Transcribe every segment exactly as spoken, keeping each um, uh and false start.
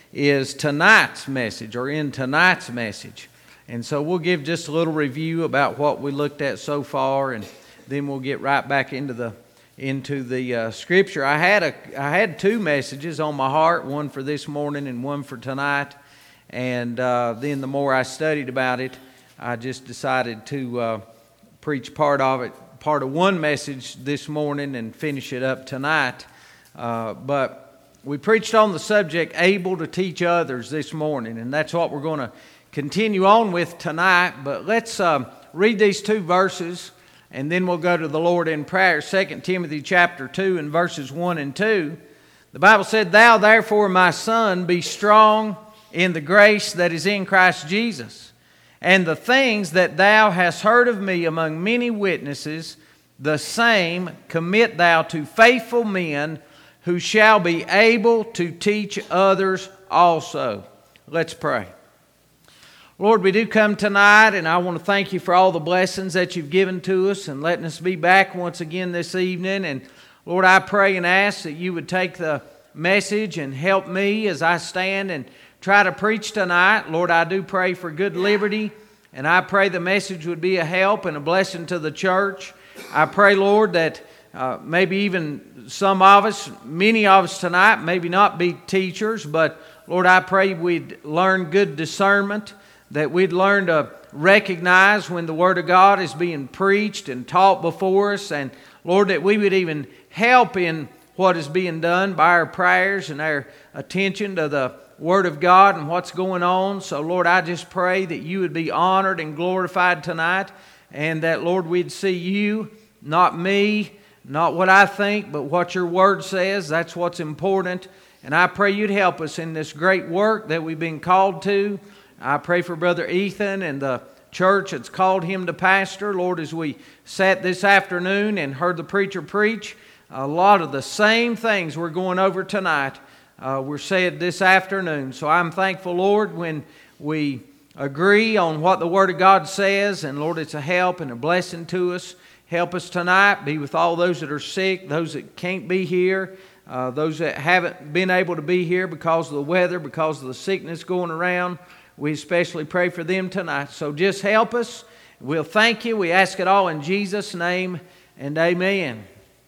is tonight's message, or in tonight's message. And so we'll give just a little review about what we looked at so far, and then we'll get right back into the into the uh, scripture. I had a I had two messages on my heart, one for this morning and one for tonight. And uh, then the more I studied about it, I just decided to uh, preach part of it, part of one message this morning, and finish it up tonight. Uh, but we preached on the subject, able to teach others, this morning, and that's what we're going to continue on with tonight. But let's uh, read these two verses, and then we'll go to the Lord in prayer. Second Timothy chapter two and verses one and two. The Bible said, "Thou therefore, my son, be strong in the grace that is in Christ Jesus. And the things that thou hast heard of me among many witnesses, the same commit thou to faithful men who shall be able to teach others also." Let's pray. Lord, we do come tonight, and I want to thank you for all the blessings that you've given to us and letting us be back once again this evening. And Lord, I pray and ask that you would take the message and help me as I stand and try to preach tonight. Lord, I do pray for good liberty, and I pray the message would be a help and a blessing to the church. I pray, Lord, that uh, maybe even some of us, many of us tonight, maybe not be teachers, but Lord, I pray we'd learn good discernment, that we'd learn to recognize when the Word of God is being preached and taught before us, and Lord, that we would even help in what is being done by our prayers and our attention to the Word of God and what's going on. So Lord, I just pray that you would be honored and glorified tonight, and that Lord, we'd see you, not me, not what I think, but what your Word says. That's what's important. And I pray you'd help us in this great work that we've been called to. I pray for Brother Ethan and the church that's called him to pastor. Lord, as we sat this afternoon and heard the preacher preach, a lot of the same things we're going over tonight Uh, were said this afternoon. So I'm thankful, Lord, when we agree on what the Word of God says, and Lord, it's a help and a blessing to us. Help us tonight. Be with all those that are sick, those that can't be here, uh, those that haven't been able to be here because of the weather, because of the sickness going around. We especially pray for them tonight. So just help us. We'll thank you. We ask it all in Jesus' name, and amen.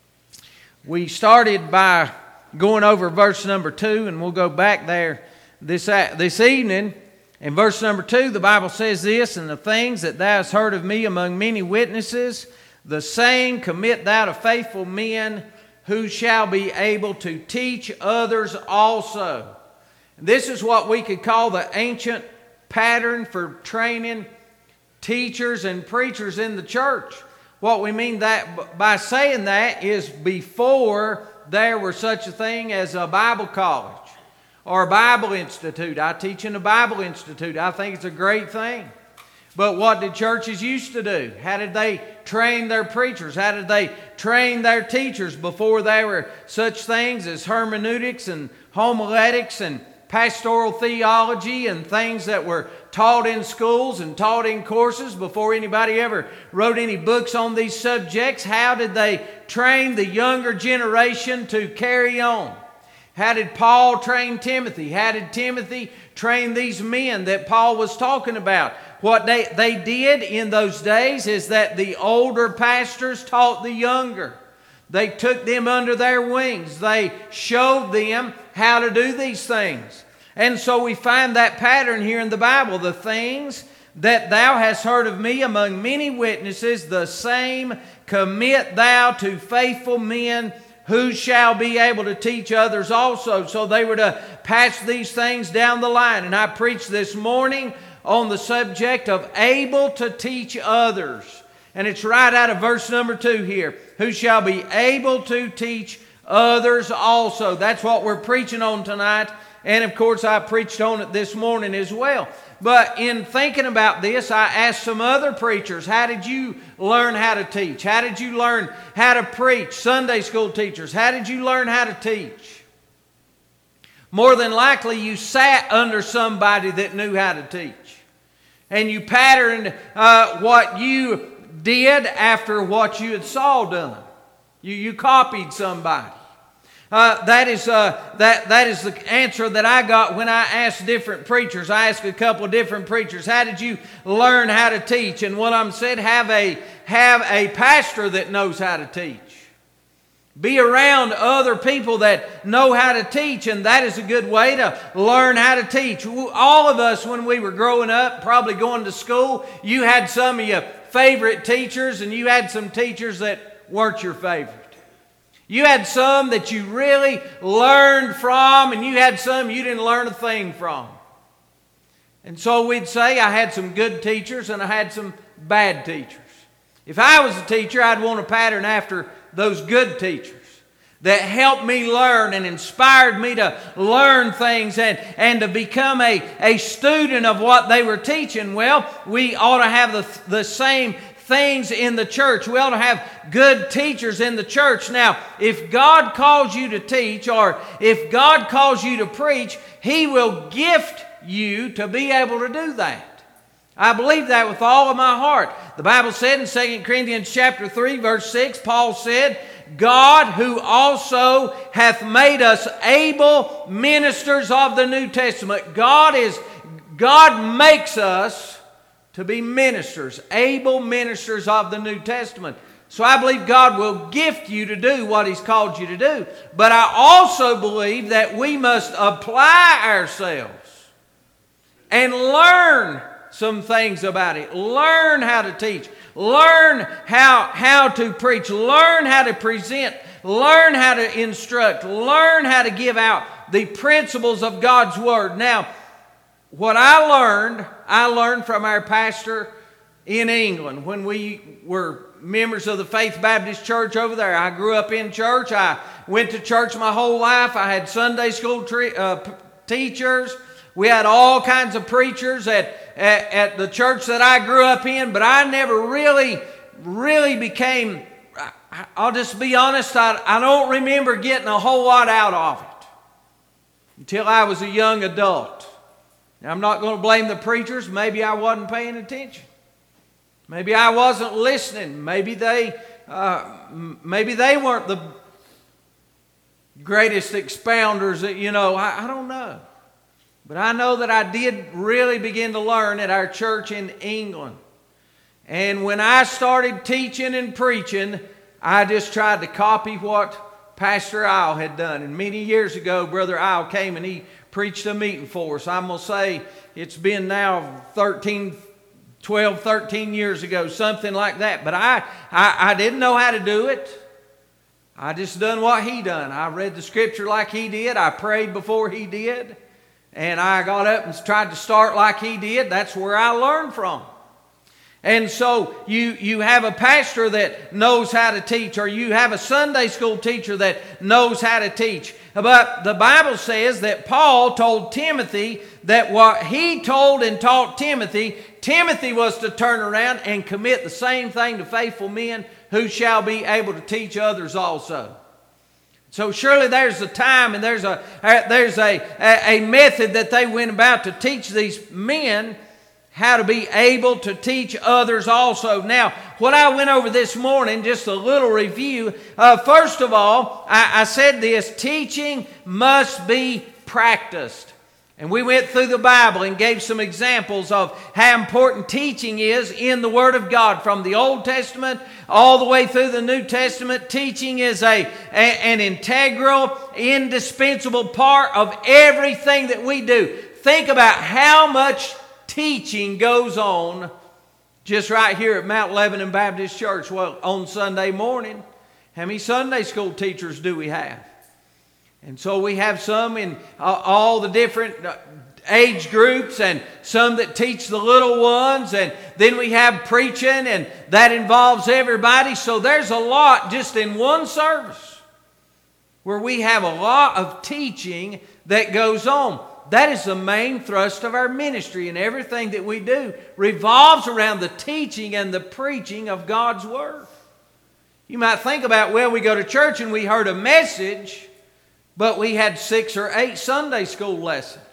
We started by going over verse number two, and we'll go back there this this evening. In verse number two, the Bible says this, "And the things that thou hast heard of me among many witnesses, the same commit thou to faithful men who shall be able to teach others also." This is what we could call the ancient pattern for training teachers and preachers in the church. What we mean that by saying that is before there were such a thing as a Bible college or a Bible institute. I teach in a Bible institute. I think it's a great thing. But what did churches used to do? How did they train their preachers? How did they train their teachers before there were such things as hermeneutics and homiletics and pastoral theology and things that were taught in schools and taught in courses, before anybody ever wrote any books on these subjects? How did they train the younger generation to carry on? How did Paul train Timothy? How did Timothy train these men that Paul was talking about? What they, they did in those days is that the older pastors taught the younger. They took them under their wings. They showed them how to do these things. And so we find that pattern here in the Bible. "The things that thou hast heard of me among many witnesses, the same commit thou to faithful men who shall be able to teach others also." So they were to pass these things down the line. And I preached this morning on the subject of able to teach others. And it's right out of verse number two here. "Who shall be able to teach others also." That's what we're preaching on tonight. And of course, I preached on it this morning as well. But in thinking about this, I asked some other preachers, how did you learn how to teach? How did you learn how to preach? Sunday school teachers, how did you learn how to teach? More than likely, you sat under somebody that knew how to teach. And you patterned uh, what you did after what you had saw done. You, you copied somebody. Uh, that is uh, that that is the answer that I got when I asked different preachers. I asked a couple of different preachers, "How did you learn how to teach?" And one of them said, "Have a have a pastor that knows how to teach. Be around other people that know how to teach, and that is a good way to learn how to teach." All of us, when we were growing up, probably going to school, you had some of your favorite teachers, and you had some teachers that weren't your favorite. You had some that you really learned from, and you had some you didn't learn a thing from. And so we'd say I had some good teachers and I had some bad teachers. If I was a teacher, I'd want a pattern after those good teachers that helped me learn and inspired me to learn things and, and to become a, a student of what they were teaching. Well, we ought to have the, the same things in the church. We ought to have good teachers in the church. Now, if God calls you to teach, or if God calls you to preach, He will gift you to be able to do that. I believe that with all of my heart. The Bible said in Second Corinthians chapter three, verse six, Paul said, "God, who also hath made us able ministers of the New Testament." God is, God makes us to be ministers, able ministers of the New Testament. So I believe God will gift you to do what He's called you to do. But I also believe that we must apply ourselves and learn some things about it. Learn how to teach. Learn how, how to preach. Learn how to present. Learn how to instruct. Learn how to give out the principles of God's Word. Now, what I learned, I learned from our pastor in England when we were members of the Faith Baptist Church over there. I grew up in church. I went to church my whole life. I had Sunday school tre- uh, p- teachers. We had all kinds of preachers at, at, at the church that I grew up in, but I never really, really became, I, I'll just be honest, I, I don't remember getting a whole lot out of it until I was a young adult. Now, I'm not going to blame the preachers. Maybe I wasn't paying attention. Maybe I wasn't listening. Maybe they, uh, maybe they weren't the greatest expounders. That, you know, I, I don't know. But I know that I did really begin to learn at our church in England. And when I started teaching and preaching, I just tried to copy what Pastor Isle had done. And many years ago, Brother Isle came and he preached a meeting for us. I'm going to say it's been now thirteen, twelve, thirteen years ago, something like that. But I, I, I didn't know how to do it. I just done what he done. I read the scripture like he did. I prayed before he did. And I got up and tried to start like he did. That's where I learned from. And so you, you have a pastor that knows how to teach, or you have a Sunday school teacher that knows how to teach. But the Bible says that Paul told Timothy that what he told and taught Timothy, Timothy was to turn around and commit the same thing to faithful men who shall be able to teach others also. So surely there's a time and there's a there's a, a, a method that they went about to teach these men how to be able to teach others also. Now, what I went over this morning, just a little review. Uh, first of all, I, I said this: teaching must be practiced. And we went through the Bible and gave some examples of how important teaching is in the Word of God. From the Old Testament all the way through the New Testament, teaching is a, a an integral, indispensable part of everything that we do. Think about how much teaching goes on just right here at Mount Lebanon Baptist Church. Well, on Sunday morning, how many Sunday school teachers do we have? And so we have some in all the different age groups, and some that teach the little ones, and then we have preaching, and that involves everybody. So there's a lot just in one service where we have a lot of teaching that goes on. That is the main thrust of our ministry, and everything that we do revolves around the teaching and the preaching of God's Word. You might think about, well, we go to church and we heard a message, but we had six or eight Sunday school lessons.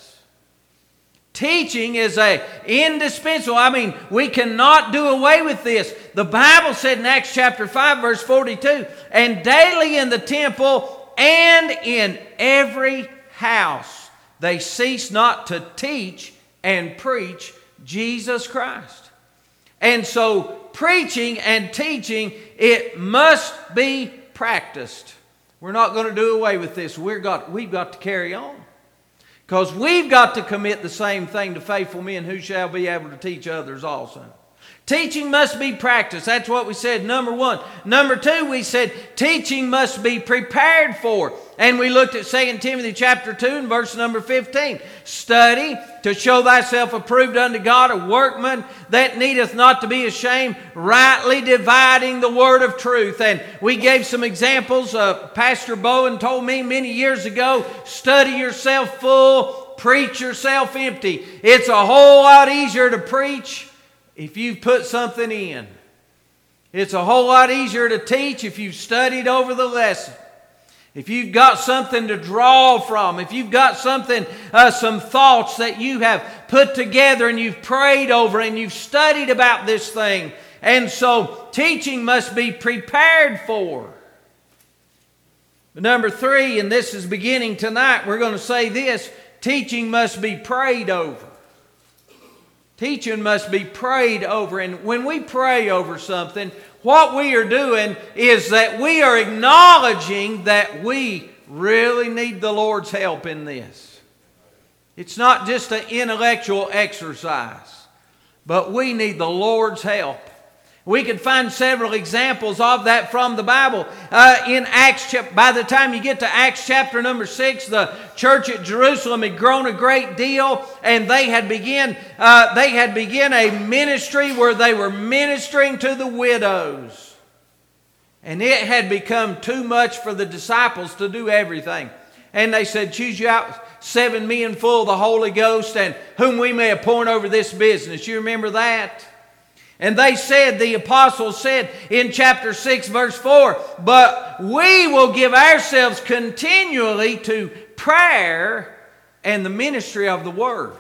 Teaching is a indispensable. I mean, we cannot do away with this. The Bible said in Acts chapter five, verse forty-two, and daily in the temple and in every house they cease not to teach and preach Jesus Christ. And so preaching and teaching, it must be practiced. We're not going to do away with this. We're got, we've got to carry on. Because we've got to commit the same thing to faithful men who shall be able to teach others also. Teaching must be practiced. That's what we said, number one. Number two, we said teaching must be prepared for. And we looked at Second Timothy chapter two and verse number fifteen. Study to show thyself approved unto God, a workman that needeth not to be ashamed, rightly dividing the word of truth. And we gave some examples. Uh, Pastor Bowen told me many years ago, study yourself full, preach yourself empty. It's a whole lot easier to preach if you've put something in. It's a whole lot easier to teach if you've studied over the lesson. If you've got something to draw from, if you've got something, uh, some thoughts that you have put together and you've prayed over and you've studied about this thing. And so teaching must be prepared for. Number three, and this is beginning tonight, we're going to say this: teaching must be prayed over. Teaching must be prayed over. And when we pray over something, what we are doing is that we are acknowledging that we really need the Lord's help in this. It's not just an intellectual exercise, but we need the Lord's help. We could find several examples of that from the Bible. Uh, in Acts, by the time you get to Acts chapter number six, the church at Jerusalem had grown a great deal, and they had begun uh, they had begun a ministry where they were ministering to the widows, and it had become too much for the disciples to do everything. And they said, "Choose you out seven men full of the Holy Ghost, and whom we may appoint over this business." You remember that? And they said, the apostles said in chapter six verse four, "But we will give ourselves continually to prayer and the ministry of the word."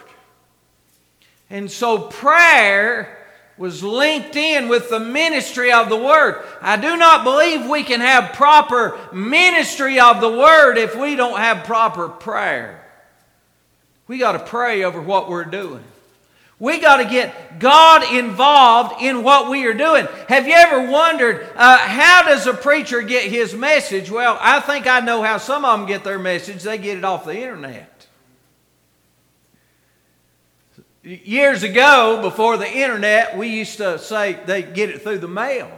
And so prayer was linked in with the ministry of the word. I do not believe we can have proper ministry of the word if we don't have proper prayer. We got to pray over what we're doing. We got to get God involved in what we are doing. Have you ever wondered, uh, how does a preacher get his message? Well, I think I know how some of them get their message. They get it off the internet. Years ago, before the internet, we used to say they get it through the mail.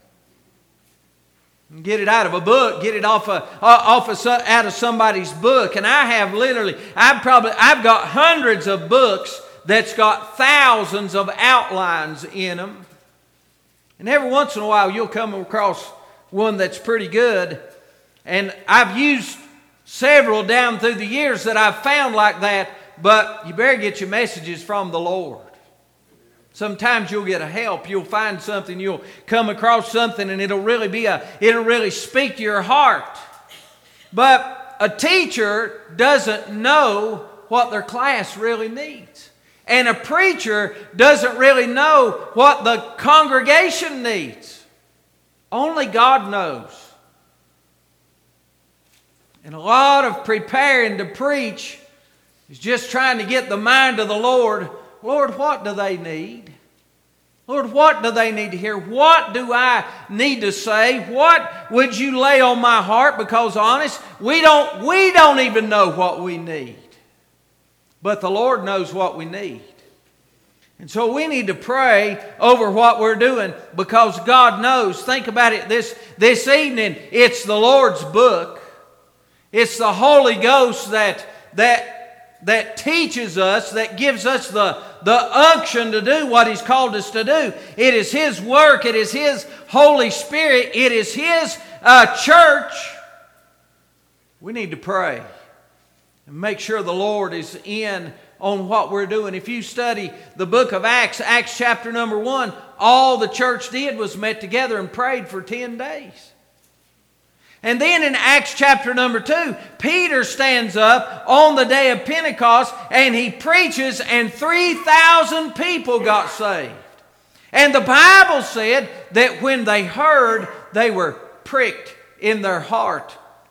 Get it out of a book, get it off of, off of out of somebody's book. And I have literally, I've probably, I've got hundreds of books that's got thousands of outlines in them. And every once in a while you'll come across one that's pretty good. And I've used several down through the years that I've found like that, but you better get your messages from the Lord. Sometimes you'll get a help. You'll find something, you'll come across something, and it'll really be a, it'll really speak to your heart. But a teacher doesn't know what their class really needs. And a preacher doesn't really know what the congregation needs. Only God knows. And a lot of preparing to preach is just trying to get the mind of the Lord. Lord, what do they need? Lord, what do they need to hear? What do I need to say? What would you lay on my heart? Because honest, we don't, we don't even know what we need. But the Lord knows what we need. And so we need to pray over what we're doing because God knows. Think about it this, this evening. It's the Lord's book. It's the Holy Ghost that, that, that teaches us, that gives us the, the unction to do what He's called us to do. It is His work. It is His Holy Spirit. It is His uh, church. We need to pray and make sure the Lord is in on what we're doing. If you study the book of Acts, Acts chapter number one, all the church did was met together and prayed for ten days. And then in Acts chapter number two, Peter stands up on the day of Pentecost and he preaches, and three thousand people got saved. And the Bible said that when they heard, they were pricked in their heart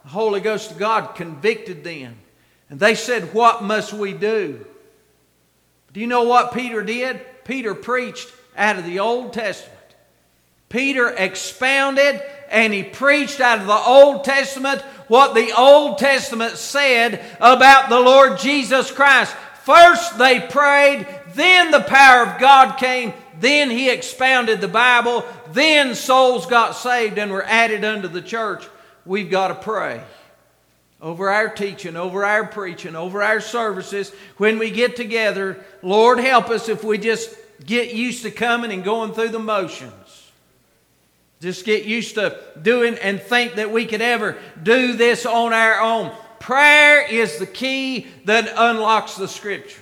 the Holy Ghost of God convicted them. And they said, what must we do? Do you know what Peter did? Peter preached out of the Old Testament. Peter expounded and he preached out of the Old Testament what the Old Testament said about the Lord Jesus Christ. First they prayed, then the power of God came, then he expounded the Bible, then souls got saved and were added unto the church. We've got to pray over our teaching, over our preaching, over our services. When we get together, Lord help us if we just get used to coming and going through the motions. Just get used to doing and think that we could ever do this on our own. Prayer is the key that unlocks the Scripture.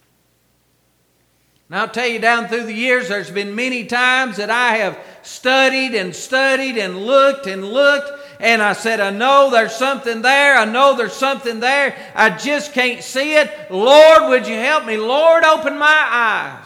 And I'll tell you, down through the years, there's been many times that I have studied and studied and looked and looked, and I said, I know there's something there. I know there's something there. I just can't see it. Lord, would you help me? Lord, open my eyes.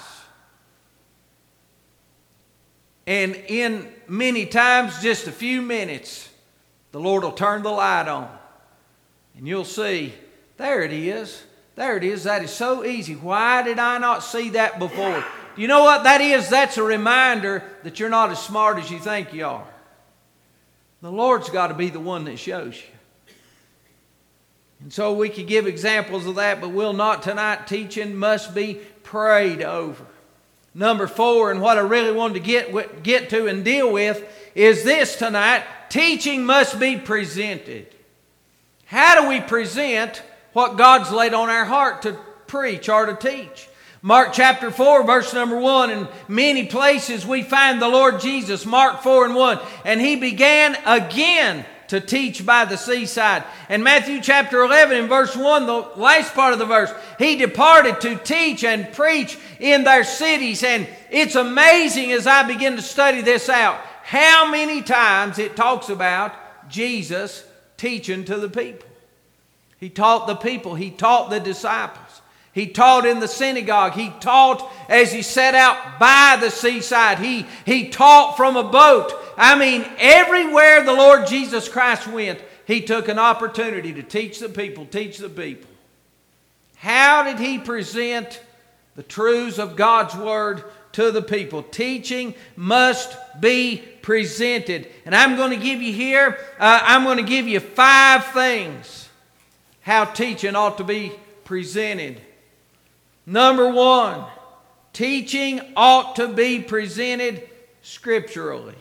And in many times, just a few minutes, the Lord will turn the light on. And you'll see, there it is. There it is. That is so easy. Why did I not see that before? Do you know what that is? That's a reminder that you're not as smart as you think you are. The Lord's got to be the one that shows you. And so we could give examples of that, but we'll not tonight. Teaching must be prayed over. Number four, and what I really wanted to get, get to and deal with, is this tonight. Teaching must be presented. How do we present what God's laid on our heart to preach or to teach? Mark chapter four, verse number one. In many places we find the Lord Jesus. Mark four and one. And he began again to teach by the seaside. And Matthew chapter eleven and verse one, the last part of the verse, he departed to teach and preach in their cities. And it's amazing as I begin to study this out, how many times it talks about Jesus teaching to the people. He taught the people. He taught the disciples. He taught in the synagogue. He taught as he set out by the seaside. He, he taught from a boat. I mean, everywhere the Lord Jesus Christ went, he took an opportunity to teach the people, teach the people. How did he present the truths of God's Word to the people? Teaching must be presented. And I'm going to give you here, uh, I'm going to give you five things how teaching ought to be presented. Number one, teaching ought to be presented scripturally.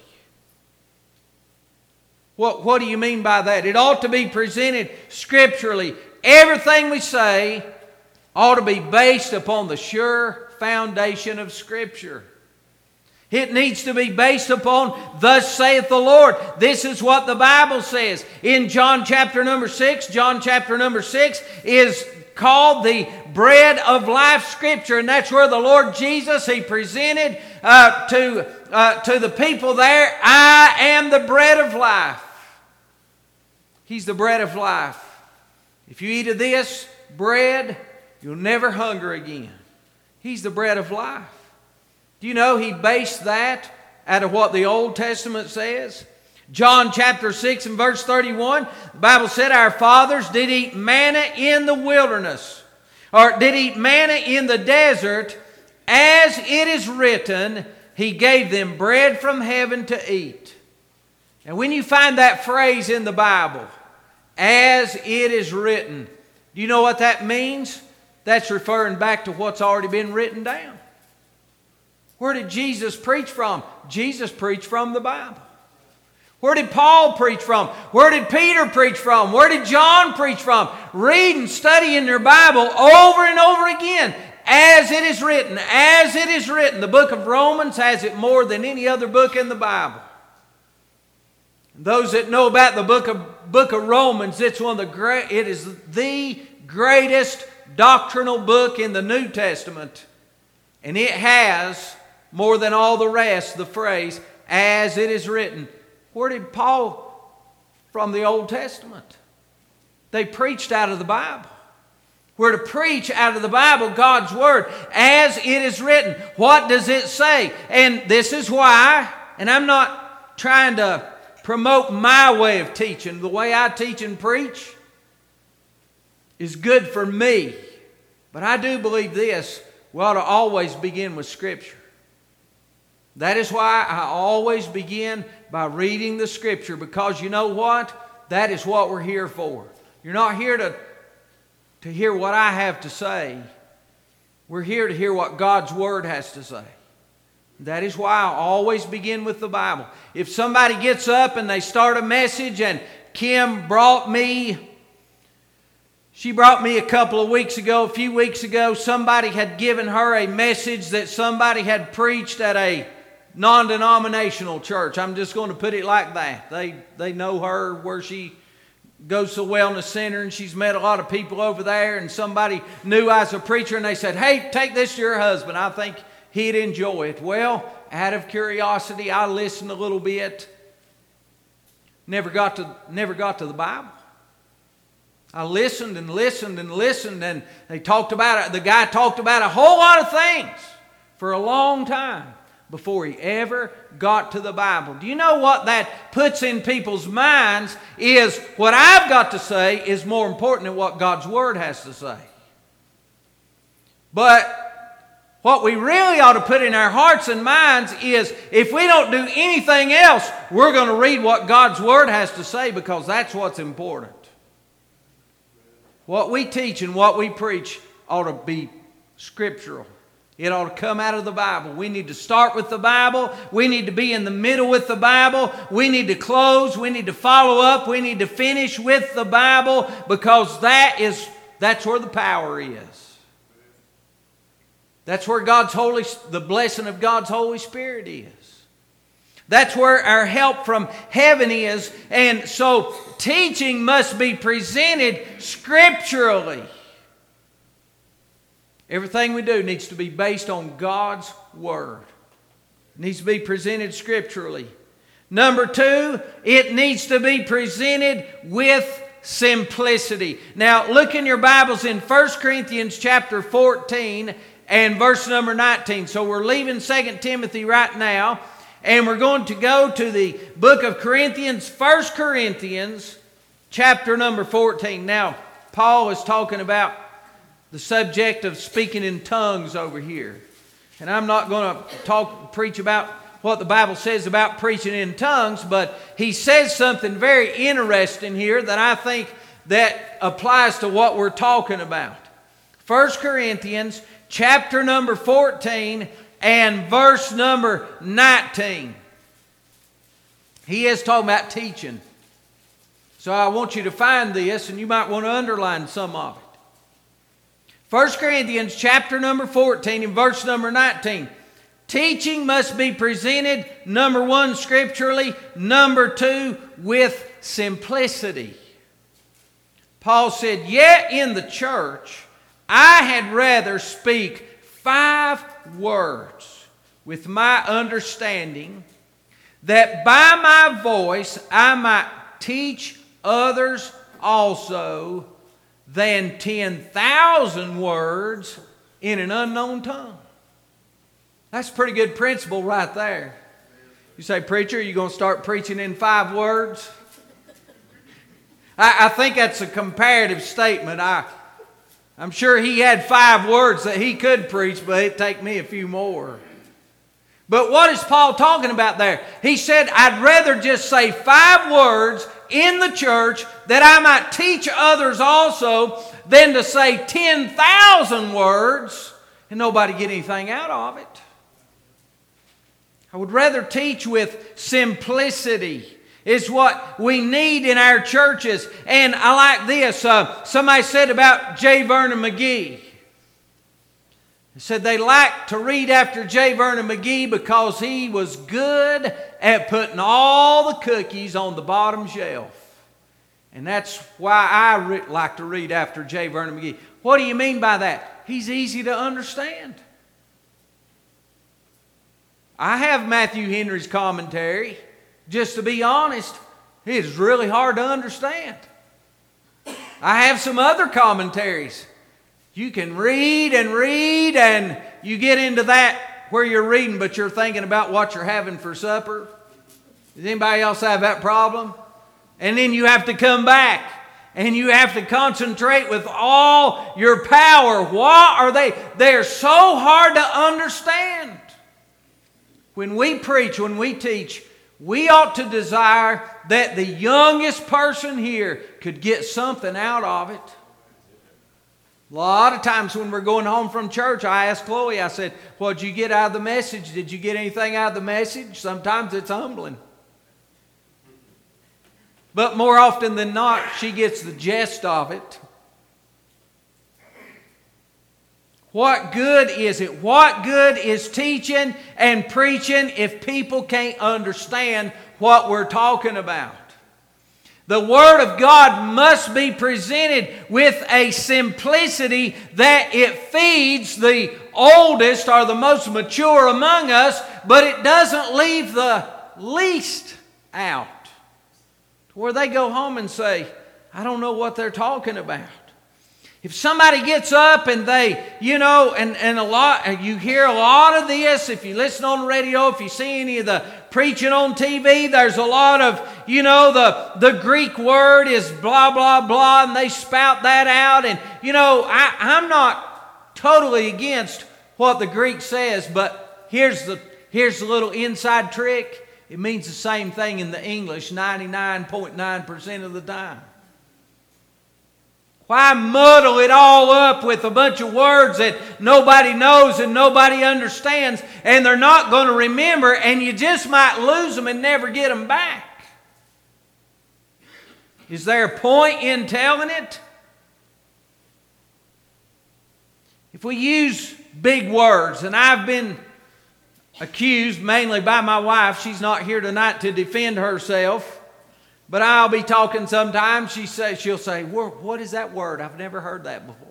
What, what do you mean by that? It ought to be presented scripturally. Everything we say ought to be based upon the sure foundation of Scripture. It needs to be based upon, thus saith the Lord. This is what the Bible says. In John chapter number six, John chapter number six is called the bread of life Scripture. And that's where the Lord Jesus, he presented uh, to, uh, to the people there, I am the bread of life. He's the bread of life. If you eat of this bread, you'll never hunger again. He's the bread of life. Do you know he based that out of what the Old Testament says? John chapter six and verse thirty-one, the Bible said our fathers did eat manna in the wilderness, or did eat manna in the desert, as it is written, he gave them bread from heaven to eat. And when you find that phrase in the Bible, as it is written, do you know what that means? That's referring back to what's already been written down. Where did Jesus preach from? Jesus preached from the Bible. Where did Paul preach from? Where did Peter preach from? Where did John preach from? Read and study in your Bible over and over again. As it is written, as it is written. The book of Romans has it more than any other book in the Bible. Those that know about the book of, book of Romans, it's one of the great, it is the greatest doctrinal book in the New Testament. And it has, more than all the rest, the phrase, as it is written. Where did Paul from the Old Testament? They preached out of the Bible. We're to preach out of the Bible, God's Word, as it is written. What does it say? And this is why, and I'm not trying to promote my way of teaching. The way I teach and preach is good for me. But I do believe this, we ought to always begin with Scripture. That is why I always begin by reading the Scripture, because you know what? That is what we're here for. You're not here to, to hear what I have to say. We're here to hear what God's Word has to say. That is why I always begin with the Bible. If somebody gets up and they start a message, and Kim brought me, she brought me a couple of weeks ago, a few weeks ago, somebody had given her a message that somebody had preached at a non-denominational church. I'm just going to put it like that. They, they know her where she goes to the wellness center, and she's met a lot of people over there, and somebody knew I was a preacher, and they said, hey, take this to your husband. I think he'd enjoy it. Well, out of curiosity, I listened a little bit. Never got to, never got to the Bible. I listened and listened and listened, and they talked about it. The guy talked about a whole lot of things for a long time before he ever got to the Bible. Do you know what that puts in people's minds is what I've got to say is more important than what God's Word has to say. But what we really ought to put in our hearts and minds is if we don't do anything else, we're going to read what God's Word has to say, because that's what's important. What we teach and what we preach ought to be scriptural. It ought to come out of the Bible. We need to start with the Bible. We need to be in the middle with the Bible. We need to close. We need to follow up. We need to finish with the Bible, because that is, that's where the power is. That's where God's Holy, the blessing of God's Holy Spirit is. That's where our help from heaven is. And so teaching must be presented scripturally. Everything we do needs to be based on God's Word. It needs to be presented scripturally. Number two, it needs to be presented with simplicity. Now, look in your Bibles in First Corinthians chapter fourteen and verse number nineteen. So we're leaving Second Timothy right now, and we're going to go to the book of Corinthians, First Corinthians chapter number fourteen. Now, Paul is talking about the subject of speaking in tongues over here. And I'm not going to talk, preach about what the Bible says about preaching in tongues, but he says something very interesting here that I think that applies to what we're talking about. First Corinthians chapter number fourteen and verse number nineteen. He is talking about teaching. So I want you to find this, and you might want to underline some of it. First Corinthians chapter number fourteen and verse number nineteen. Teaching must be presented, number one, scripturally. Number two, with simplicity. Paul said, yet in the church I had rather speak five words with my understanding, that by my voice I might teach others also, than ten thousand words in an unknown tongue. That's a pretty good principle right there. You say, preacher, are you going to start preaching in five words? I, I think that's a comparative statement. I, I'm sure he had five words that he could preach, but it'd take me a few more. But what is Paul talking about there? He said, I'd rather just say five words in the church that I might teach others also than to say ten thousand words and nobody get anything out of it. I would rather teach with simplicity. It's what we need in our churches. And I like this. Uh, somebody said about J. Vernon McGee. They said they liked to read after J. Vernon McGee because he was good at putting all the cookies on the bottom shelf. And that's why I re- like to read after J. Vernon McGee. What do you mean by that? He's easy to understand. I have Matthew Henry's commentary. Just to be honest, it's really hard to understand. I have some other commentaries. You can read and read, and you get into that where you're reading, but you're thinking about what you're having for supper. Does anybody else have that problem? And then you have to come back and you have to concentrate with all your power. Why are they? They are so hard to understand. When we preach, when we teach, we ought to desire that the youngest person here could get something out of it. A lot of times when we're going home from church, I ask Chloe, I said, what did you get out of the message? Did you get anything out of the message? Sometimes it's humbling. But more often than not, she gets the gist of it. What good is it? What good is teaching and preaching if people can't understand what we're talking about? The Word of God must be presented with a simplicity that it feeds the oldest or the most mature among us, but it doesn't leave the least out. Where they go home and say, I don't know what they're talking about. If somebody gets up and they, you know, and, and a lot, you hear a lot of this, if you listen on the radio, if you see any of the preaching on T V, there's a lot of, you know, the, the Greek word is blah, blah, blah, and they spout that out. And, you know, I, I'm not totally against what the Greek says, but here's the, here's the little inside trick. It means the same thing in the English ninety-nine point nine percent of the time. Why muddle it all up with a bunch of words that nobody knows and nobody understands, and they're not going to remember, and you just might lose them and never get them back? Is there a point in telling it? If we use big words, and I've been accused mainly by my wife, she's not here tonight to defend herself, but I'll be talking sometimes. She say, she'll say, what is that word? I've never heard that before.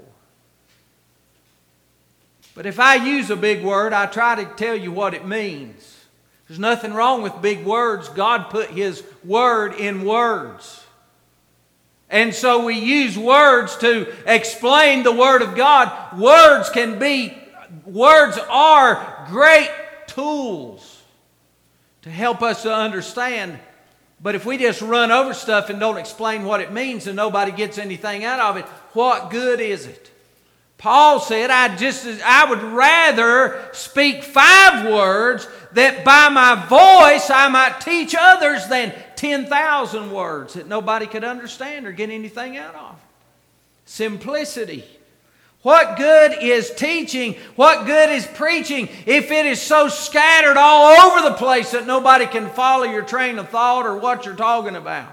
But if I use a big word, I try to tell you what it means. There's nothing wrong with big words. God put His Word in words. And so we use words to explain the Word of God. Words can be, words are great tools to help us to understand. But if we just run over stuff and don't explain what it means and nobody gets anything out of it, what good is it? Paul said, I just I would rather speak five words that by my voice I might teach others than ten thousand words that nobody could understand or get anything out of. Simplicity. What good is teaching? What good is preaching if it is so scattered all over the place that nobody can follow your train of thought or what you're talking about?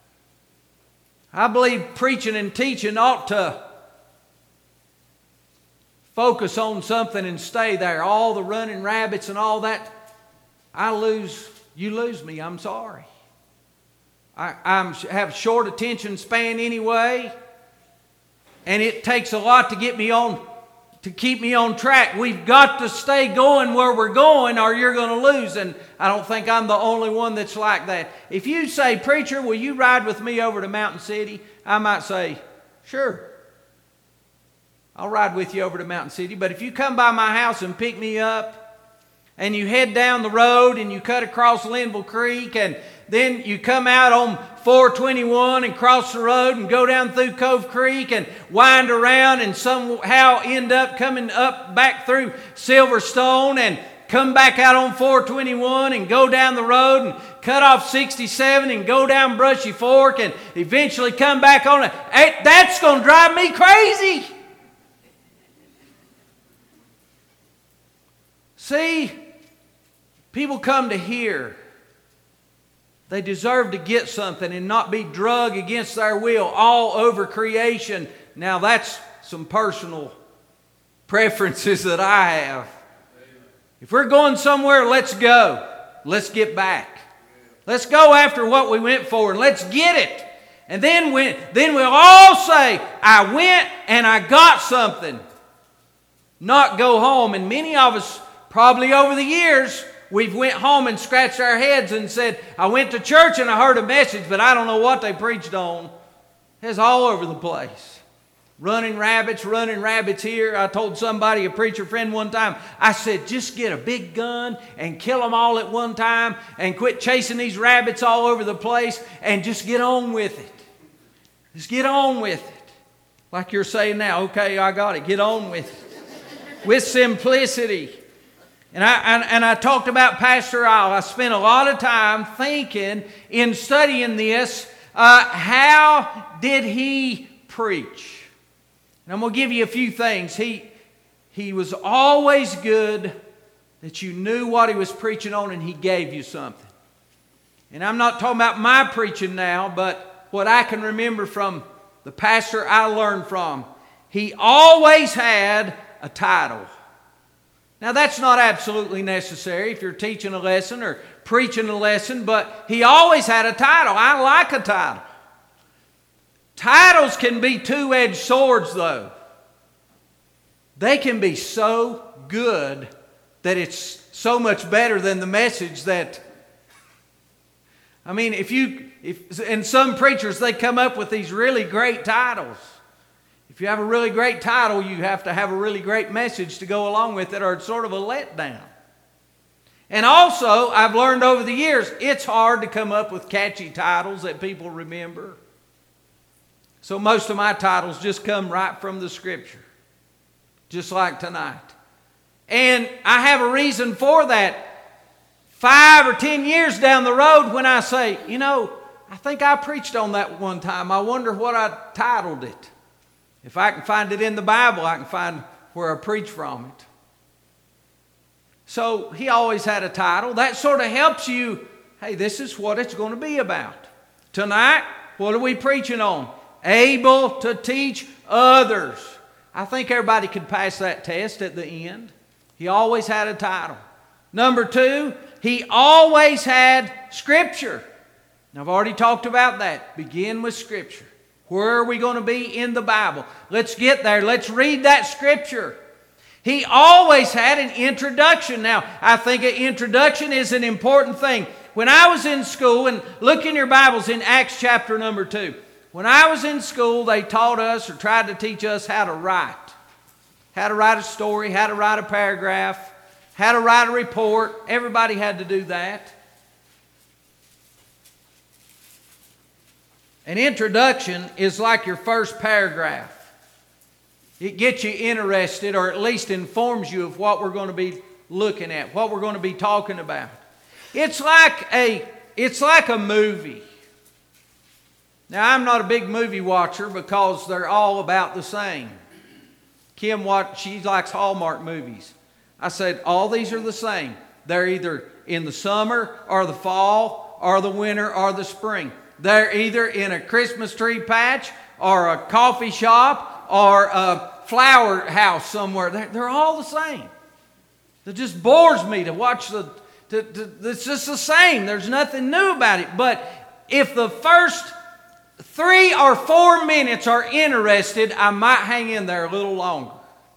I believe preaching and teaching ought to focus on something and stay there. All the running rabbits and all that, I lose, you lose me, I'm sorry. I I'm, have short attention span anyway. And it takes a lot to get me on, to keep me on track. We've got to stay going where we're going or you're going to lose. And I don't think I'm the only one that's like that. If you say, preacher, will you ride with me over to Mountain City? I might say, sure. I'll ride with you over to Mountain City. But if you come by my house and pick me up and you head down the road and you cut across Linville Creek and then you come out on four twenty-one and cross the road and go down through Cove Creek and wind around and somehow end up coming up back through Silverstone and come back out on four twenty-one and go down the road and cut off sixty-seven and go down Brushy Fork and eventually come back on it. That's going to drive me crazy. See, people come to hear. They deserve to get something and not be drug against their will all over creation. Now that's some personal preferences that I have. If we're going somewhere, let's go. Let's get back. Let's go after what we went for and let's get it. And then, we, then we'll all say, I went and I got something. Not go home. And many of us, probably over the years, we've went home and scratched our heads and said, I went to church and I heard a message, but I don't know what they preached on. It's all over the place. Running rabbits, running rabbits here. I told somebody, a preacher friend one time, I said, just get a big gun and kill them all at one time and quit chasing these rabbits all over the place and just get on with it. Just get on with it. Like you're saying now, okay, I got it. Get on with it. With simplicity. And I, and, and I talked about Pastor Isle. I spent a lot of time thinking in studying this, uh, how did he preach? And I'm going to give you a few things. He, he was always good that you knew what he was preaching on and he gave you something. And I'm not talking about my preaching now, but what I can remember from the pastor I learned from. He always had a title. Now that's not absolutely necessary if you're teaching a lesson or preaching a lesson, but he always had a title. I like a title. Titles can be two-edged swords, though. They can be so good that it's so much better than the message that... I mean, if you... If, and some preachers, they come up with these really great titles. If you have a really great title, you have to have a really great message to go along with it, or it's sort of a letdown. And also, I've learned over the years, it's hard to come up with catchy titles that people remember. So most of my titles just come right from the Scripture. Just like tonight. And I have a reason for that. Five or ten years down the road when I say, you know, I think I preached on that one time. I wonder what I titled it. If I can find it in the Bible, I can find where I preach from it. So he always had a title. That sort of helps you, hey, this is what it's going to be about. Tonight, what are we preaching on? Able to teach others. I think everybody could pass that test at the end. He always had a title. Number two, he always had Scripture. Now, I've already talked about that. Begin with Scripture. Where are we going to be in the Bible? Let's get there. Let's read that Scripture. He always had an introduction. Now, I think an introduction is an important thing. When I was in school, and look in your Bibles in Acts chapter number two. When I was in school, they taught us or tried to teach us how to write. How to write a story, how to write a paragraph, how to write a report. Everybody had to do that. An introduction is like your first paragraph. It gets you interested, or at least informs you of what we're going to be looking at, what we're going to be talking about. It's like a, it's like a movie. Now, I'm not a big movie watcher because they're all about the same. Kim, watch, she likes Hallmark movies. I said, all these are the same. They're either in the summer or the fall or the winter or the spring. They're either in a Christmas tree patch or a coffee shop or a flower house somewhere. They're, they're all the same. It just bores me to watch the... To, to, it's just the same. There's nothing new about it. But if the first three or four minutes are interested, I might hang in there a little longer.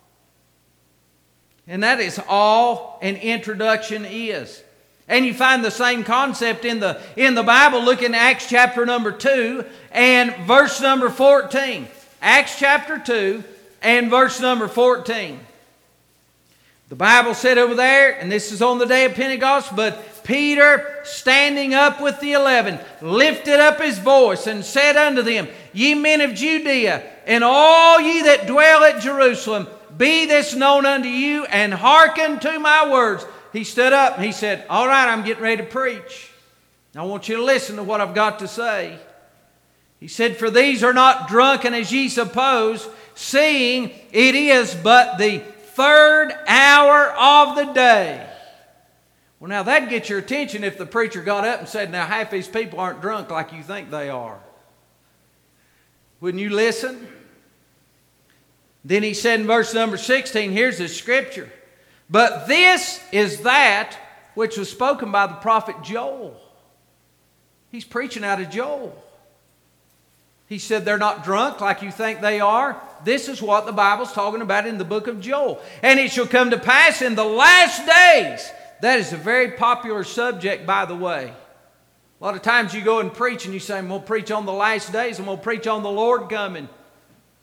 And that is all an introduction is. And you find the same concept in the, in the Bible. Look in Acts chapter number two and verse number fourteen. Acts chapter two and verse number fourteen. The Bible said over there, and this is on the day of Pentecost, but Peter, standing up with the eleven, lifted up his voice and said unto them, Ye men of Judea, and all ye that dwell at Jerusalem, be this known unto you, and hearken to my words. He stood up and he said, all right, I'm getting ready to preach. I want you to listen to what I've got to say. He said, for these are not drunken as ye suppose, seeing it is but the third hour of the day. Well, now that'd get your attention if the preacher got up and said, now half these people aren't drunk like you think they are. Wouldn't you listen? Then he said in verse number sixteen, here's the scripture. But this is that which was spoken by the prophet Joel. He's preaching out of Joel. He said they're not drunk like you think they are. This is what the Bible's talking about in the book of Joel. And it shall come to pass in the last days. That is a very popular subject, by the way. A lot of times you go and preach and you say, I'm going to preach on the last days. I'm going to preach on the Lord coming.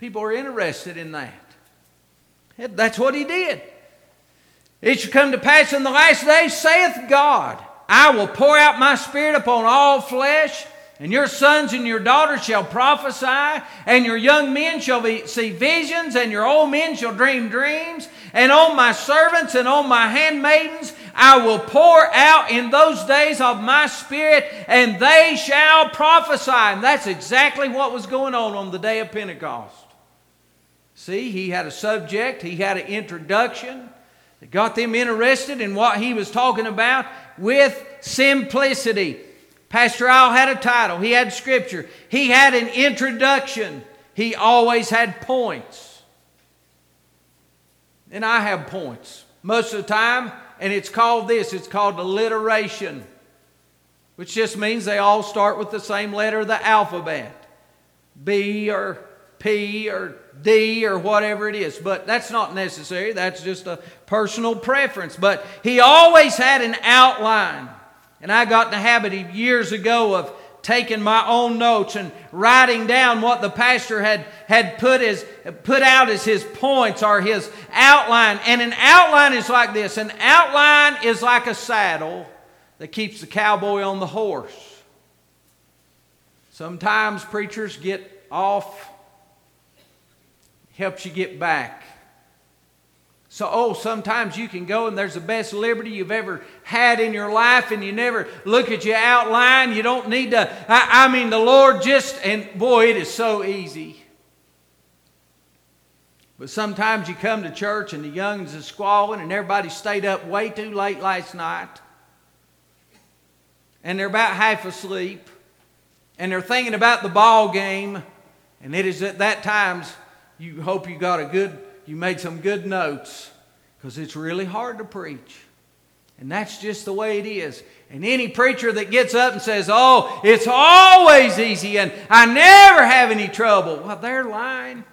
People are interested in that. That's what he did. It shall come to pass in the last days, saith God, I will pour out my Spirit upon all flesh, and your sons and your daughters shall prophesy, and your young men shall be, see visions, and your old men shall dream dreams. And on my servants and on my handmaidens I will pour out in those days of my Spirit, and they shall prophesy. And that's exactly what was going on on the day of Pentecost. See, he had a subject, he had an introduction that got them interested in what he was talking about with simplicity. Pastor Al had a title, he had scripture, he had an introduction, he always had points. And I have points most of the time, and it's called this, it's called alliteration, which just means they all start with the same letter of the alphabet. B or P or D or whatever it is. But that's not necessary. That's just a personal preference. But he always had an outline. And I got in the habit of years ago of taking my own notes and writing down what the pastor had, had put, as, put out as his points or his outline. And an outline is like this. An outline is like a saddle that keeps the cowboy on the horse. Sometimes preachers get off, helps you get back. So, oh, sometimes you can go and there's the best liberty you've ever had in your life, and you never look at your outline. You don't need to, I, I mean, the Lord just, and boy, it is so easy. But sometimes you come to church and the youngins are squalling and everybody stayed up way too late last night. And they're about half asleep. And they're thinking about the ball game. And it is at that times you hope you got a good, you made some good notes, because it's really hard to preach. And that's just the way it is. And any preacher that gets up and says, oh, it's always easy and I never have any trouble, well, they're lying.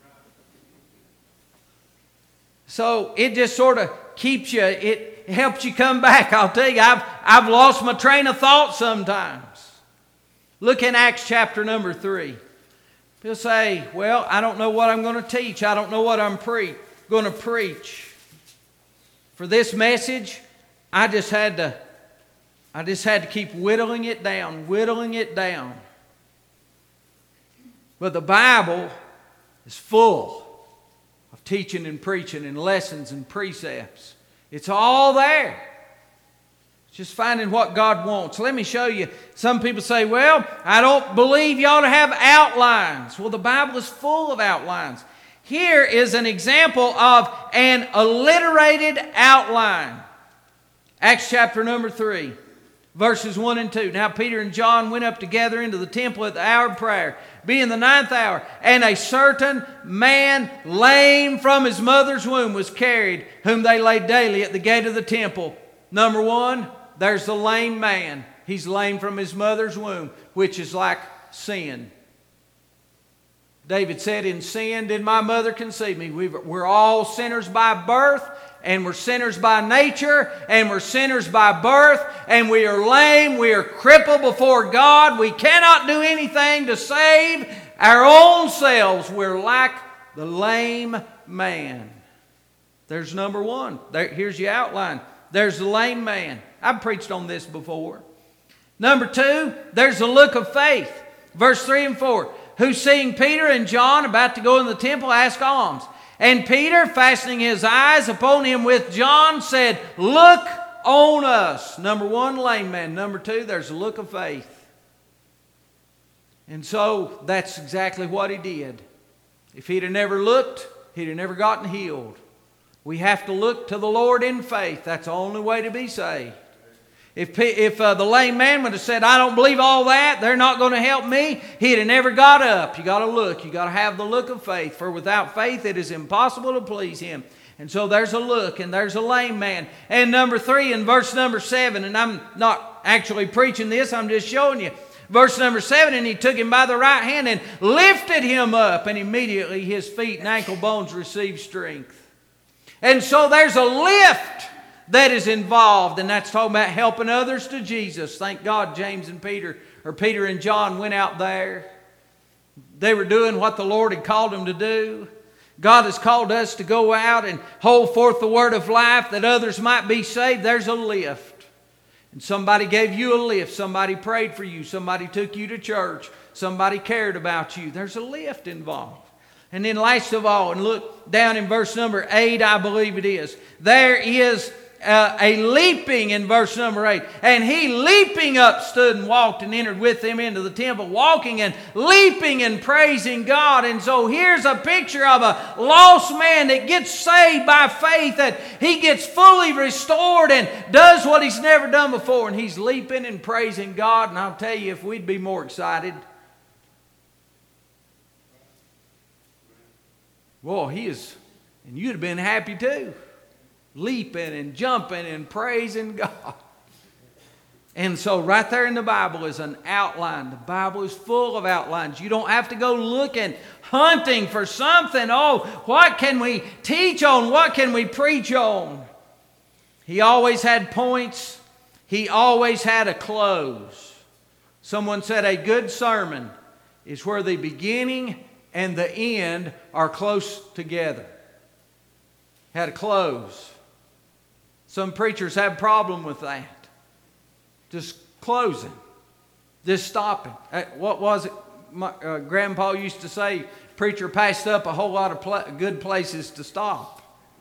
So it just sort of keeps you, it helps you come back. I'll tell you, I've, I've lost my train of thought sometimes. Look in Acts chapter number three. He'll say, well, I don't know what I'm going to teach. I don't know what I'm pre- going to preach. For this message, I just had to, I just had to keep whittling it down, whittling it down. But the Bible is full of teaching and preaching and lessons and precepts. It's all there. Just finding what God wants. Let me show you. Some people say, well, I don't believe you ought to have outlines. Well, the Bible is full of outlines. Here is an example of an alliterated outline. Acts chapter number three, verses one and two. Now Peter and John went up together into the temple at the hour of prayer, being the ninth hour, and a certain man lame from his mother's womb was carried, whom they laid daily at the gate of the temple. Number one, there's the lame man. He's lame from his mother's womb, which is like sin. David said, in sin did my mother conceive me. We're all sinners by birth, and we're sinners by nature, and we're sinners by birth, and we are lame, we are crippled before God. We cannot do anything to save our own selves. We're like the lame man. There's number one. There, here's your outline. There's the lame man. I've preached on this before. Number two, there's the look of faith. Verse three and four. Who seeing Peter and John about to go in the temple asked alms. And Peter, fastening his eyes upon him with John, said, look on us. Number one, lame man. Number two, there's the look of faith. And so that's exactly what he did. If he'd have never looked, he'd have never gotten healed. We have to look to the Lord in faith. That's the only way to be saved. If, if uh, the lame man would have said, I don't believe all that, they're not going to help me, he'd have never got up. You got to look. You got to have the look of faith. For without faith, it is impossible to please him. And so there's a look, and there's a lame man. And number three, in verse number seven, and I'm not actually preaching this, I'm just showing you. Verse number seven, and he took him by the right hand and lifted him up, and immediately his feet and ankle bones received strength. And so there's a lift that is involved, and that's talking about helping others to Jesus. Thank God James and Peter, or Peter and John went out there. They were doing what the Lord had called them to do. God has called us to go out and hold forth the word of life that others might be saved. There's a lift. And somebody gave you a lift. Somebody prayed for you. Somebody took you to church. Somebody cared about you. There's a lift involved. And then last of all, and look down in verse number eight, I believe it is. There is uh, a leaping in verse number eight. And he leaping up stood and walked and entered with them into the temple, walking and leaping and praising God. And so here's a picture of a lost man that gets saved by faith, that he gets fully restored and does what he's never done before. And he's leaping and praising God. And I'll tell you, if we'd be more excited, well, he is, and you'd have been happy too. Leaping and jumping and praising God. And so right there in the Bible is an outline. The Bible is full of outlines. You don't have to go looking, hunting for something. Oh, what can we teach on? What can we preach on? He always had points. He always had a close. Someone said a good sermon is where the beginning and the end are close together. Had a close. Some preachers have a problem with that. Just closing. Just stopping. What was it? My, uh, Grandpa used to say, preacher passed up a whole lot of pl- good places to stop.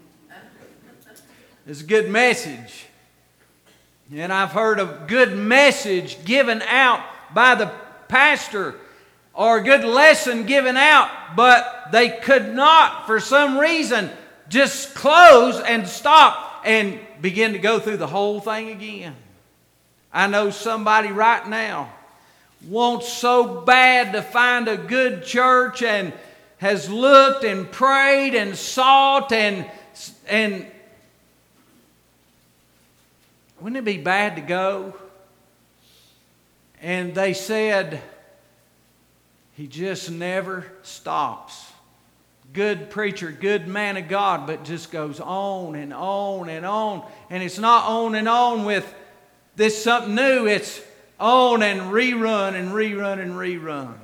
It's a good message. And I've heard a good message given out by the pastor, or a good lesson given out, but they could not, for some reason, just close and stop and begin to go through the whole thing again. I know somebody right now wants so bad to find a good church and has looked and prayed and sought and, and wouldn't it be bad to go? And they said, he just never stops. Good preacher, good man of God, but just goes on and on and on. And it's not on and on with this something new. It's on and rerun and rerun and rerun.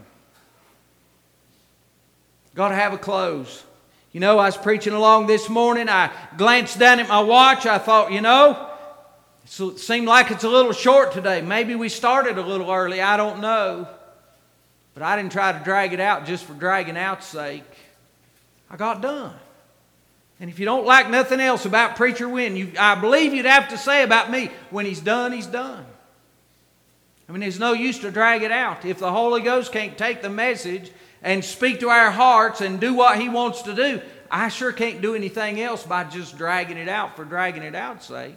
Got to have a close. You know, I was preaching along this morning. I glanced down at my watch. I thought, you know, it seemed like it's a little short today. Maybe we started a little early. I don't know. But I didn't try to drag it out just for dragging out's sake. I got done. And if you don't like nothing else about Preacher Wynn, you, I believe you'd have to say about me, when he's done, he's done. I mean, there's no use to drag it out. If the Holy Ghost can't take the message and speak to our hearts and do what he wants to do, I sure can't do anything else by just dragging it out for dragging it out's sake.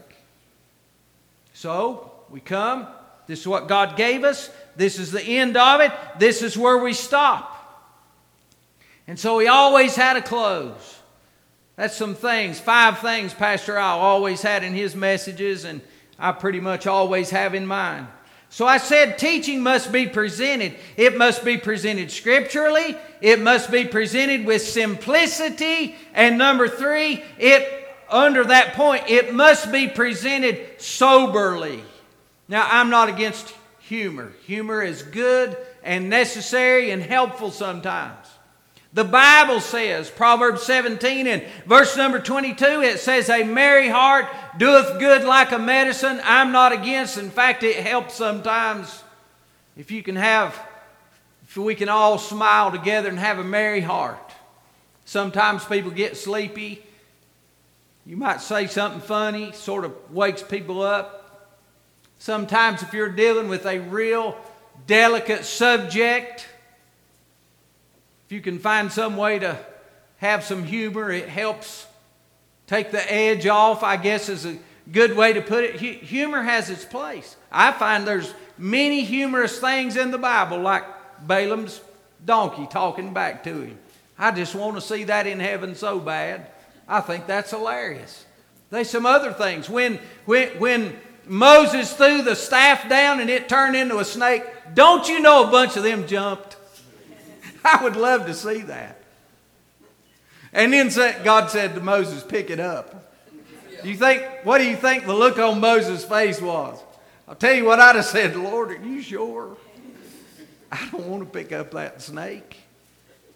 So, we come. This is what God gave us. This is the end of it. This is where we stop. And so he always had a close. That's some things, five things Pastor Al always had in his messages, and I pretty much always have in mine. So I said teaching must be presented. It must be presented scripturally. It must be presented with simplicity. And number three, it under that point, it must be presented soberly. Now, I'm not against humor. Humor is good and necessary and helpful sometimes. The Bible says, Proverbs seventeen and verse number twenty-two, it says, a merry heart doeth good like a medicine. I'm not against. In fact, it helps sometimes if you can have, if we can all smile together and have a merry heart. Sometimes people get sleepy. You might say something funny, sort of wakes people up. Sometimes if you're dealing with a real delicate subject, if you can find some way to have some humor, it helps take the edge off, I guess is a good way to put it. Humor has its place. I find there's many humorous things in the Bible, like Balaam's donkey talking back to him. I just want to see that in heaven so bad. I think that's hilarious. There's some other things. When, when, when Moses threw the staff down and it turned into a snake, don't you know a bunch of them jumped? I would love to see that. And then God said to Moses, pick it up. Do you think, what do you think the look on Moses' face was? I'll tell you what I'd have said, Lord, are you sure? I don't want to pick up that snake.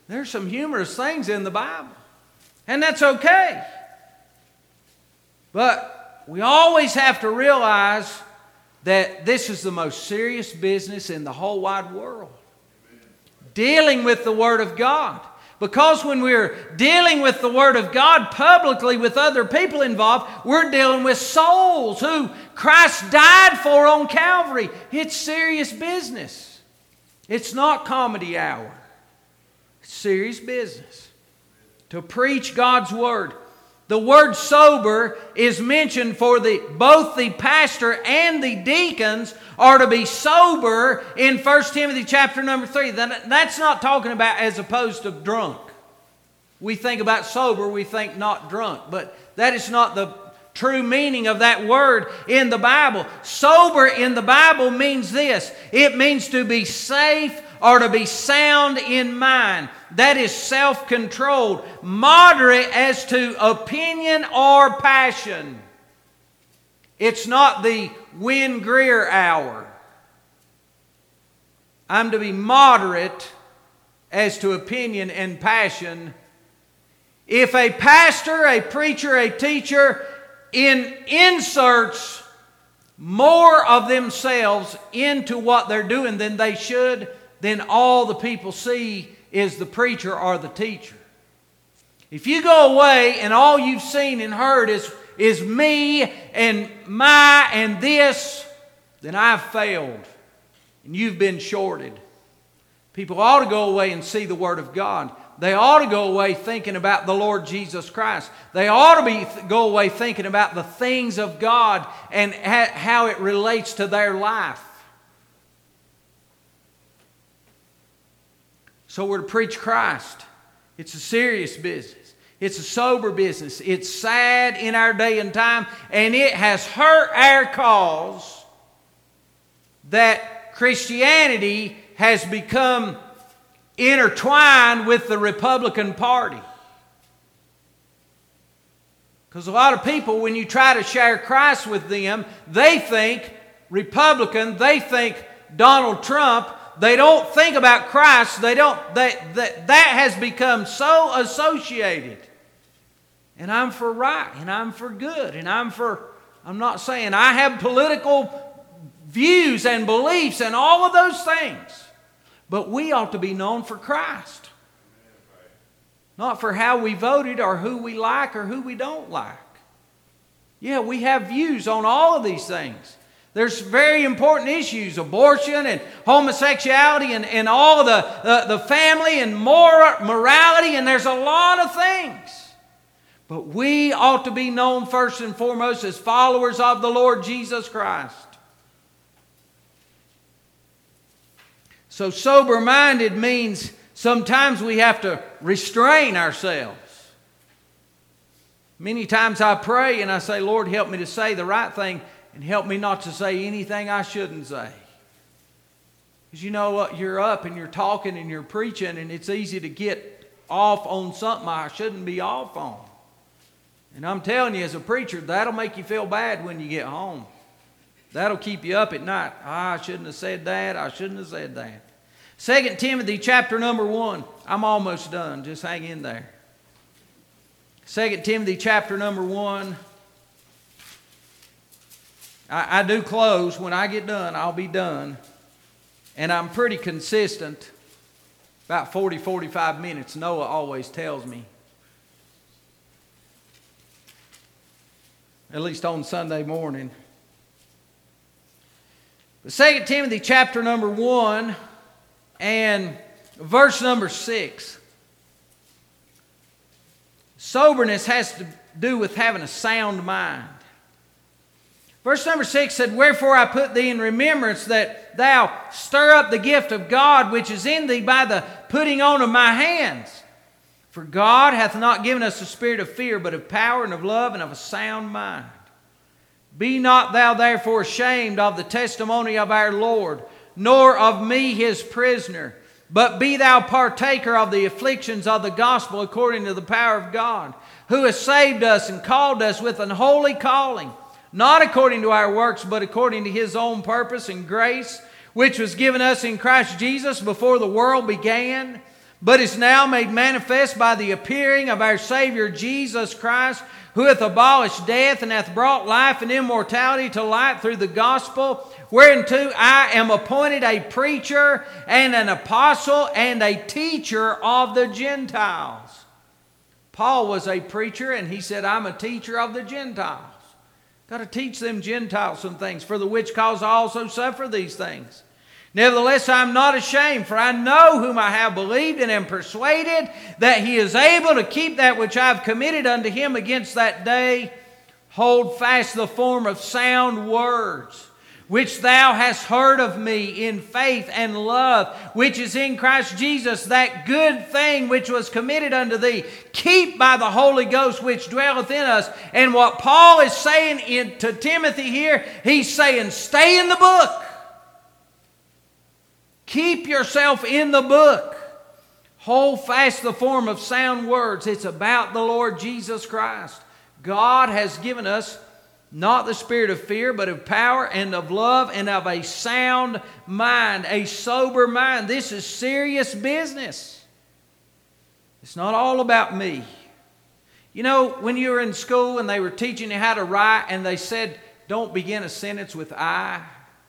There's some humorous things in the Bible, and that's okay. But we always have to realize that this is the most serious business in the whole wide world. Dealing with the Word of God. Because when we're dealing with the Word of God publicly with other people involved, we're dealing with souls who Christ died for on Calvary. It's serious business. It's not comedy hour. It's serious business. To preach God's Word. The word sober is mentioned for the both the pastor and the deacons are to be sober in First Timothy chapter number three. That, that's not talking about as opposed to drunk. We think about sober, we think not drunk. But that is not the true meaning of that word in the Bible. Sober in the Bible means this. It means to be safe or to be sound in mind. That is self-controlled. Moderate as to opinion or passion. It's not the Wynn Greer hour. I'm to be moderate as to opinion and passion. If a pastor, a preacher, a teacher in inserts more of themselves into what they're doing than they should, then all the people see is the preacher or the teacher. If you go away and all you've seen and heard is, is me and my and this, then I've failed and you've been shorted. People ought to go away and see the Word of God. They ought to go away thinking about the Lord Jesus Christ. They ought to be go away thinking about the things of God and ha- how it relates to their life. So we're to preach Christ. It's a serious business. It's a sober business. It's sad in our day and time, and it has hurt our cause that Christianity has become intertwined with the Republican Party. Because a lot of people, when you try to share Christ with them, they think Republican, they think Donald Trump. They don't think about Christ. They don't. They, that that has become so associated. And I'm for right, and I'm for good, and I'm for. I'm not saying I have political views and beliefs and all of those things, but we ought to be known for Christ, not for how we voted or who we like or who we don't like. Yeah, we have views on all of these things. There's very important issues, abortion and homosexuality and, and all the, uh, the family and moral, morality, and there's a lot of things. But we ought to be known first and foremost as followers of the Lord Jesus Christ. So sober-minded means sometimes we have to restrain ourselves. Many times I pray and I say, Lord, help me to say the right thing. And help me not to say anything I shouldn't say. Because you know what? You're up and you're talking and you're preaching, and it's easy to get off on something I shouldn't be off on. And I'm telling you, as a preacher, that'll make you feel bad when you get home. That'll keep you up at night. Ah, I shouldn't have said that. I shouldn't have said that. Second Timothy chapter number one. I'm almost done. Just hang in there. Second Timothy chapter number one. I, I do close. When I get done, I'll be done. And I'm pretty consistent. About forty, forty-five minutes, Noah always tells me. At least on Sunday morning. But Second Timothy chapter number one and verse number six. Soberness has to do with having a sound mind. Verse number six said, Wherefore I put thee in remembrance that thou stir up the gift of God which is in thee by the putting on of my hands. For God hath not given us a spirit of fear, but of power and of love and of a sound mind. Be not thou therefore ashamed of the testimony of our Lord, nor of me his prisoner, but be thou partaker of the afflictions of the gospel according to the power of God, who has saved us and called us with an holy calling, not according to our works, but according to his own purpose and grace, which was given us in Christ Jesus before the world began, but is now made manifest by the appearing of our Savior Jesus Christ, who hath abolished death and hath brought life and immortality to light through the gospel, whereunto I am appointed a preacher and an apostle and a teacher of the Gentiles. Paul was a preacher, and he said, I'm a teacher of the Gentiles. Got to teach them Gentiles some things, for the which cause I also suffer these things. Nevertheless, I am not ashamed, for I know whom I have believed, and am persuaded that he is able to keep that which I have committed unto him against that day. Hold fast the form of sound words, which thou hast heard of me in faith and love, which is in Christ Jesus. That good thing which was committed unto thee, keep by the Holy Ghost which dwelleth in us. And what Paul is saying in, to Timothy here, he's saying, stay in the book. Keep yourself in the book. Hold fast the form of sound words. It's about the Lord Jesus Christ. God has given us not the spirit of fear, but of power and of love and of a sound mind, a sober mind. This is serious business. It's not all about me. You know, when you were in school and they were teaching you how to write and they said, don't begin a sentence with I.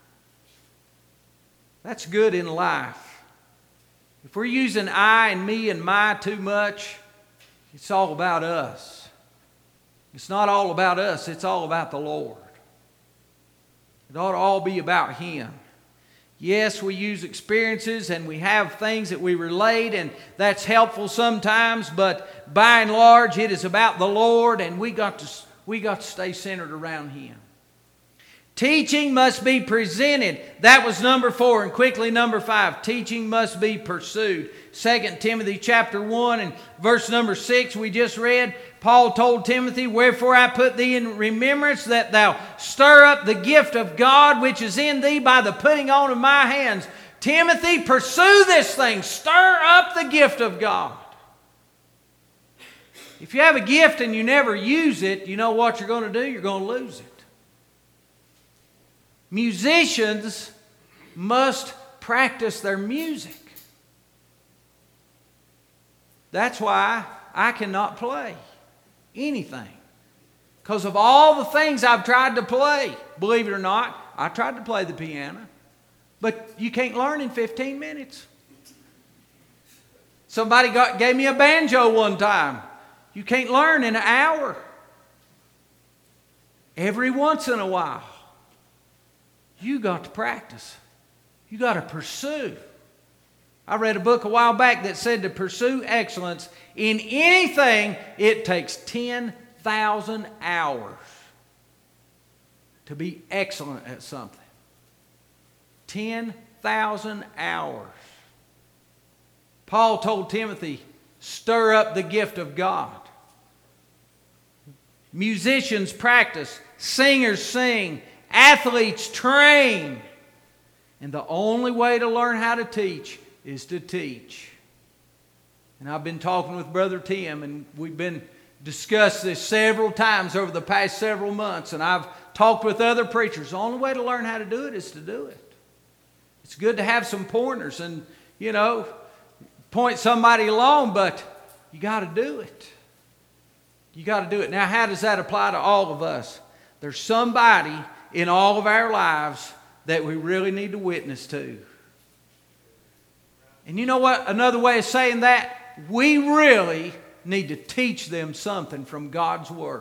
That's good in life. If we're using I and me and my too much, it's all about us. It's not all about us, it's all about the Lord. It ought to all be about Him. Yes, we use experiences and we have things that we relate, and that's helpful sometimes, but by and large it is about the Lord, and we got to, we got to stay centered around Him. Teaching must be presented. That was number four. And quickly, number five. Teaching must be pursued. Second Timothy chapter one and verse number six we just read. Paul told Timothy, wherefore I put thee in remembrance that thou stir up the gift of God which is in thee by the putting on of my hands. Timothy, pursue this thing. Stir up the gift of God. If you have a gift and you never use it, you know what you're going to do? You're going to lose it. Musicians must practice their music. That's why I cannot play anything. Because of all the things I've tried to play. Believe it or not, I tried to play the piano. But you can't learn in fifteen minutes. Somebody got, gave me a banjo one time. You can't learn in an hour. Every once in a while. You got to practice. You got to pursue. I read a book a while back that said to pursue excellence in anything, it takes ten thousand hours to be excellent at something. ten thousand hours. Paul told Timothy, stir up the gift of God. Musicians practice. Singers sing. Athletes train. And the only way to learn how to teach is to teach. And I've been talking with Brother Tim, and we've been discussed this several times over the past several months, and I've talked with other preachers. The only way to learn how to do it is to do it. It's good to have some pointers and, you know, point somebody along, but you got to do it. You got to do it. Now, how does that apply to all of us? There's somebody in all of our lives that we really need to witness to. And you know what? Another way of saying that, we really need to teach them something from God's Word.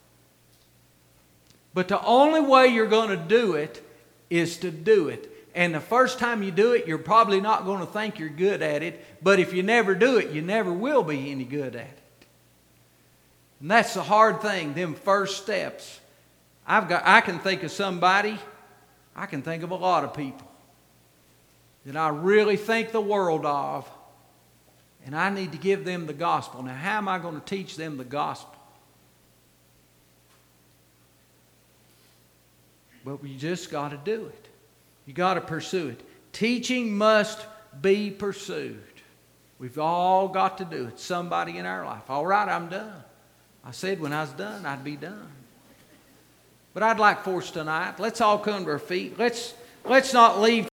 But the only way you're going to do it is to do it. And the first time you do it, you're probably not going to think you're good at it. But if you never do it, you never will be any good at it. And that's the hard thing, them first steps. I've got, I can think of somebody, I can think of a lot of people that I really think the world of, and I need to give them the gospel. Now, how am I going to teach them the gospel? But you just got to do it. You got to pursue it. Teaching must be pursued. We've all got to do it. Somebody in our life. All right, I'm done. I said when I was done, I'd be done. But I'd like for us tonight, let's all come to our feet. Let's, let's not leave